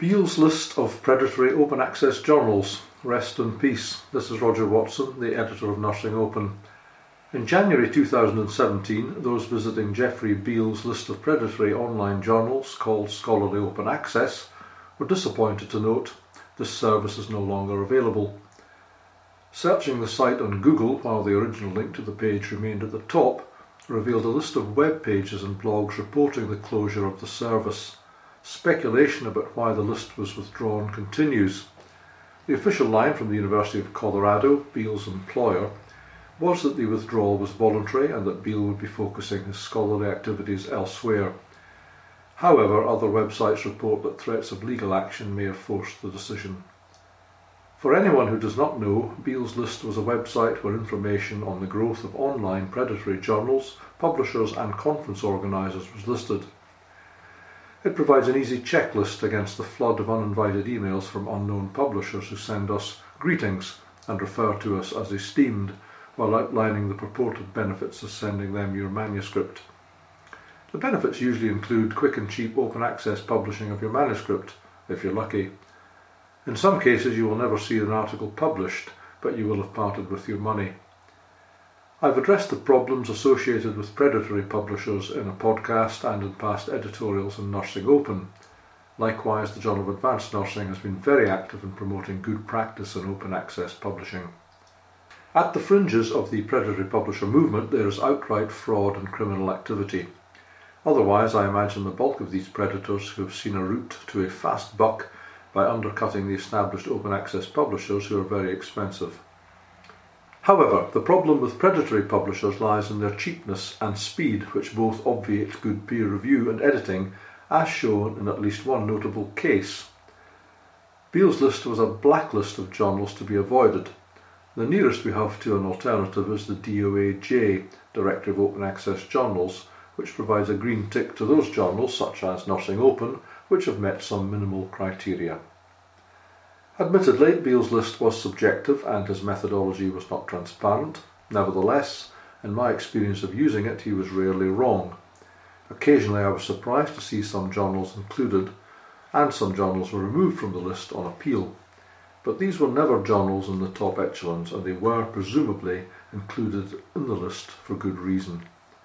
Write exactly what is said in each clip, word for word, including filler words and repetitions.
Beale's list of predatory open access journals. Rest in peace. This is Roger Watson, the editor of Nursing Open. In January two thousand seventeen, those visiting Geoffrey Beale's list of predatory online journals called Scholarly Open Access were disappointed to note this service is no longer available. Searching the site on Google while the original link to the page remained at the top revealed a list of web pages and blogs reporting the closure of the service. Speculation about why the list was withdrawn continues. The official line from the University of Colorado, Beale's employer, was that the withdrawal was voluntary and that Beale would be focusing his scholarly activities elsewhere. However, other websites report that threats of legal action may have forced the decision. For anyone who does not know, Beale's List was a website where information on the growth of online predatory journals, publishers and conference organisers was listed. It provides an easy checklist against the flood of uninvited emails from unknown publishers who send us greetings and refer to us as esteemed while outlining the purported benefits of sending them your manuscript. The benefits usually include quick and cheap open access publishing of your manuscript, if you're lucky. In some cases you will never see an article published, but you will have parted with your money. I've addressed the problems associated with predatory publishers in a podcast and in past editorials in Nursing Open. Likewise, the Journal of Advanced Nursing has been very active in promoting good practice in open access publishing. At the fringes of the predatory publisher movement, there is outright fraud and criminal activity. Otherwise, I imagine the bulk of these predators who have seen a route to a fast buck by undercutting the established open access publishers who are very expensive. However, the problem with predatory publishers lies in their cheapness and speed, which both obviate good peer review and editing, as shown in at least one notable case. Beale's List was a blacklist of journals to be avoided. The nearest we have to an alternative is the D O A J, Directory of Open Access Journals, which provides a green tick to those journals, such as Nursing Open, which have met some minimal criteria. Admittedly, Beale's List was subjective and his methodology was not transparent. Nevertheless, in my experience of using it, he was rarely wrong. Occasionally I was surprised to see some journals included, and some journals were removed from the list on appeal. But these were never journals in the top echelons, and they were presumably included in the list for good reason.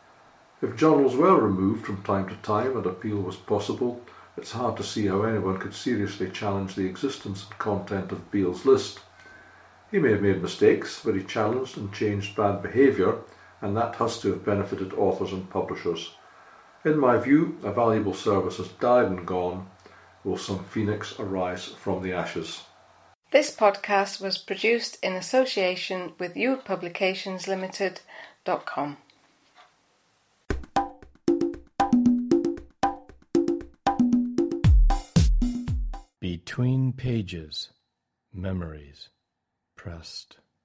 If journals were removed from time to time and appeal was possible, it's hard to see how anyone could seriously challenge the existence and content of Beale's List. He may have made mistakes, but he challenged and changed bad behaviour, and that has to have benefited authors and publishers. In my view, a valuable service has died and gone. Will some phoenix arise from the ashes? This podcast was produced in association with you publications limited dot com. Between Pages, Memories, Pressed.